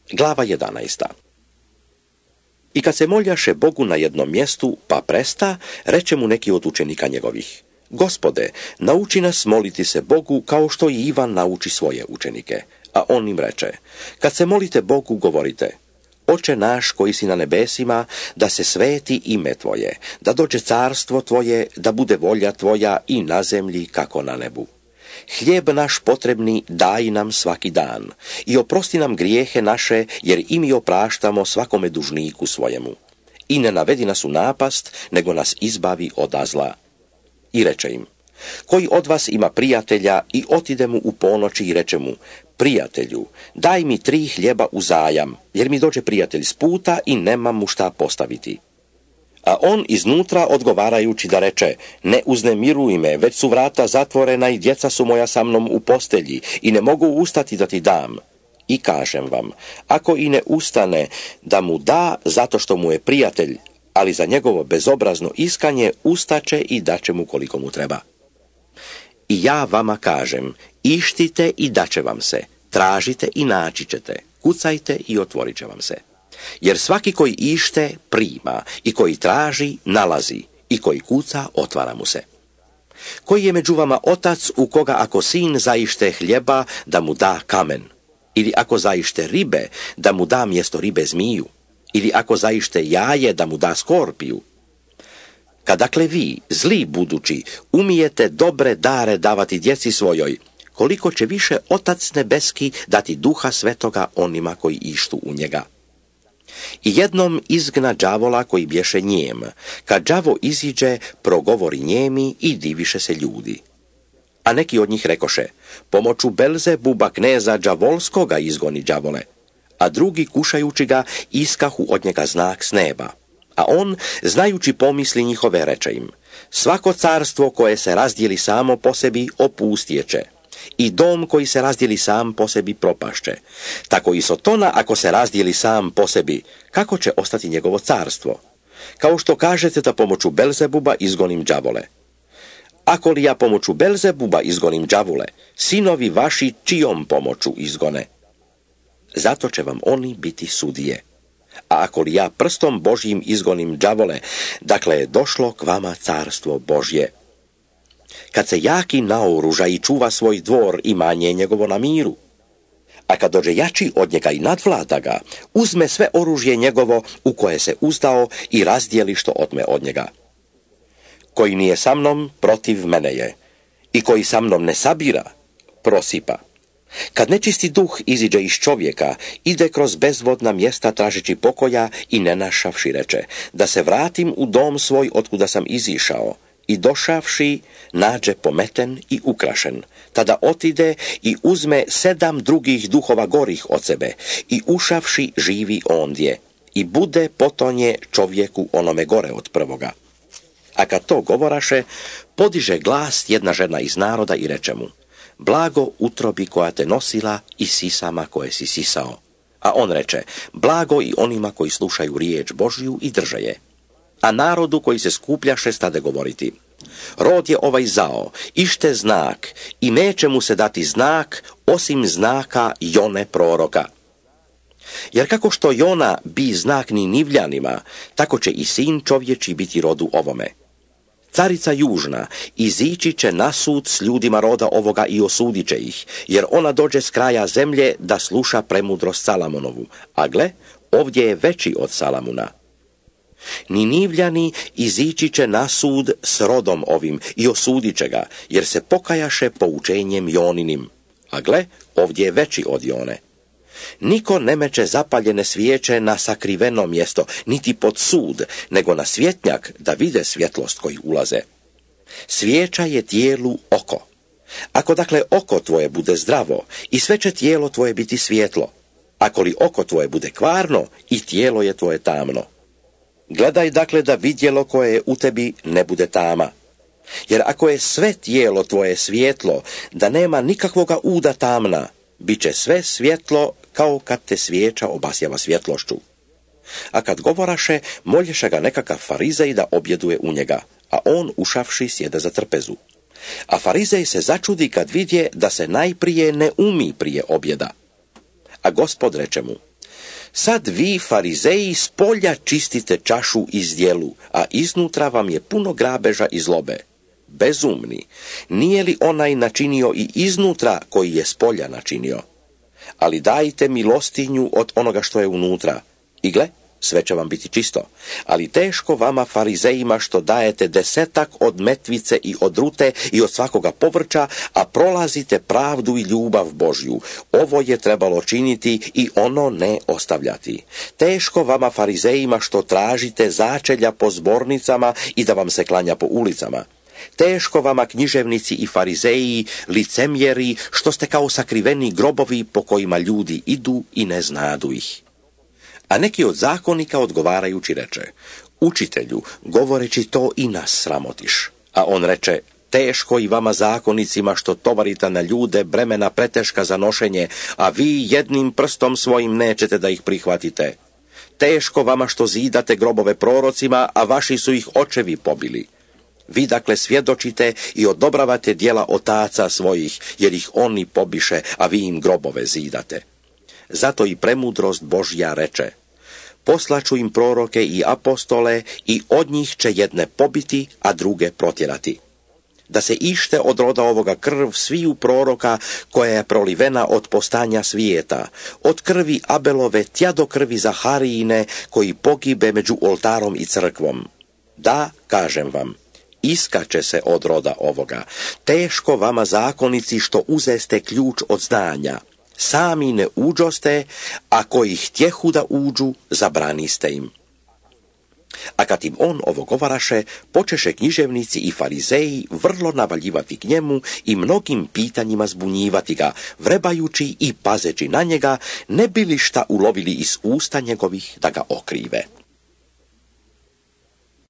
Glava 11. I kad se moljaše Bogu na jednom mjestu, pa presta, reče mu neki od učenika njegovih: Gospode, nauči nas moliti se Bogu kao što i Ivan nauči svoje učenike. A on im reče: Kad se molite Bogu, govorite: Oče naš koji si na nebesima, da se sveti ime Tvoje, da dođe carstvo Tvoje, da bude volja Tvoja i na zemlji kako na nebu. Hljeb naš potrebni daj nam svaki dan i oprosti nam grijehe naše, jer i mi opraštamo svakome dužniku svojemu. I ne navedi nas u napast, nego nas izbavi od zla. I reče im: Koji od vas ima prijatelja i otide mu u ponoći i reče mu: Prijatelju, daj mi 3 hljeba uzajam, jer mi dođe prijatelj s puta i nemam mu šta postaviti. A on iznutra odgovarajući da reče: Ne uznemiruj me, već su vrata zatvorena i djeca su moja sa mnom u postelji i ne mogu ustati da ti dam. I kažem vam, ako i ne ustane da mu da zato što mu je prijatelj, ali za njegovo bezobrazno iskanje ustaće i daće mu koliko mu treba. I ja vama kažem, ištite i daće vam se, tražite i naći ćete, kucajte i otvorit će vam se. Jer svaki koji ište, prima, i koji traži, nalazi, i koji kuca, otvara mu se. Koji je među vama otac u koga ako sin zaište hljeba, da mu da kamen? Ili ako zaište ribe, da mu da mjesto ribe zmiju? Ili ako zaište jaje, da mu da skorpiju? Kad dakle vi, zli budući, umijete dobre dare davati djeci svojoj, koliko će više Otac nebeski dati Duha Svetoga onima koji ištu u njega. I jednom izgna đavola koji bješe njem. Kad đavo iziđe, progovori njemi i diviše se ljudi. A neki od njih rekoše: Pomoću Belzebuba, kneza đavolskoga, izgoni đavole. A drugi, kušajući ga, iskahu od njega znak s neba. A on, znajući pomisli njihove, reče im: Svako carstvo koje se razdijeli samo po sebi, opustjeće. I dom koji se razdijeli sam po sebi, propašće. Tako i Sotona, ako se razdijeli sam po sebi, kako će ostati njegovo carstvo? Kao što kažete da pomoću Belzebuba izgonim đavole. Ako li ja pomoću Belzebuba izgonim đavole, sinovi vaši čijom pomoću izgone? Zato će vam oni biti sudije. A ako li ja prstom Božjim izgonim đavole, dakle je došlo k vama carstvo Božje. Kad se jaki naoruža i čuva svoj dvor, imanje njegovo na miru. A kad dođe jači od njega i nadvlada ga, uzme sve oružje njegovo u koje se uzdao i razdijeli što otme od njega. Koji nije sa mnom, protiv mene je. I koji sa mnom ne sabira, prosipa. Kad nečisti duh iziđe iz čovjeka, ide kroz bezvodna mjesta tražeći pokoja i ne našavši reče: Da se vratim u dom svoj otkuda sam izišao. I došavši, nađe pometen i ukrašen. Tada otide i uzme 7 drugih duhova gorih od sebe i ušavši živi ondje. I bude potonje čovjeku onome gore od prvoga. A kad to govoraše, podiže glas jedna žena iz naroda i reče mu: Blago utrobi koja te nosila i sisama koje si sisao. A on reče: Blago i onima koji slušaju riječ Božju i drže je. A narodu koji se skupljaše stade govoriti: Rod je ovaj zao, ište znak, i neće mu se dati znak osim znaka Jone proroka. Jer kako što Jona bi znak Ninivljanima, tako će i sin čovječi biti rodu ovome. Carica južna izići će na sud s ljudima roda ovoga i osudit će ih, jer ona dođe s kraja zemlje da sluša premudrost Salamonovu, a gle, ovdje je veći od Salamuna. Ninivljani izići će na sud s rodom ovim i osudit će ga, jer se pokajaše poučenjem Joninim, a gle, ovdje je veći od Jone. Niko ne meće zapaljene svijeće na sakriveno mjesto, niti pod sud, nego na svjetnjak, da vide svjetlost koji ulaze. Svijeća je tijelu oko. Ako dakle oko tvoje bude zdravo, i sve će tijelo tvoje biti svjetlo. Ako li oko tvoje bude kvarno, i tijelo je tvoje tamno. Gledaj dakle da vidjelo koje je u tebi ne bude tama. Jer ako je sve tijelo tvoje svjetlo, da nema nikakvoga uda tamna, bit će sve svjetlo kao kad te svijeća obasjava svjetlošću. A kad govoraše, molješe ga nekakav farizej da objeduje u njega, a on ušavši sjede za trpezu. A farizej se začudi kad vidje da se najprije ne umi prije objeda. A Gospod reče mu: Sad vi, farizeji, s polja čistite čašu i zdjelu, a iznutra vam je puno grabeža i zlobe. Bezumni, nije li onaj načinio i iznutra koji je s polja načinio? Ali dajte milostinju od onoga što je unutra. I gle, sve će vam biti čisto. Ali teško vama, farizejima, što dajete 10 od metvice i od rute i od svakoga povrća, a prolazite pravdu i ljubav Božju. Ovo je trebalo činiti i ono ne ostavljati. Teško vama, farizejima, što tražite začelja po zbornicama i da vam se klanja po ulicama. Teško vama, književnici i farizeji, licemjeri, što ste kao sakriveni grobovi po kojima ljudi idu i ne znadu ih. A neki od zakonika odgovarajući reče: Učitelju, govoreći to i nas sramotiš. A on reče: Teško i vama zakonicima što tovarite na ljude bremena preteška za nošenje, a vi jednim prstom svojim nećete da ih prihvatite. Teško vama što zidate grobove prorocima, a vaši su ih očevi pobili. Vi dakle svjedočite i odobravate djela otaca svojih, jer ih oni pobiše, a vi im grobove zidate. Zato i premudrost Božja reče: Poslaću im proroke i apostole i od njih će jedne pobiti, a druge protjerati. Da se ište od roda ovoga krv sviju proroka koja je prolivena od postanja svijeta, od krvi Abelove tja do krvi Zaharijine koji pogibe među oltarom i crkvom. Da, kažem vam, iskače se od roda ovoga. Teško vama zakonici što uzeste ključ od znanja. Sami ne uđoste, a koji htjehu da uđu, zabraniste im. A kad im on ovo govaraše, počeše književnici i farizeji vrlo navaljivati k njemu i mnogim pitanjima zbunjivati ga, vrebajući i pazeći na njega, ne bi li šta ulovili iz usta njegovih da ga okrive.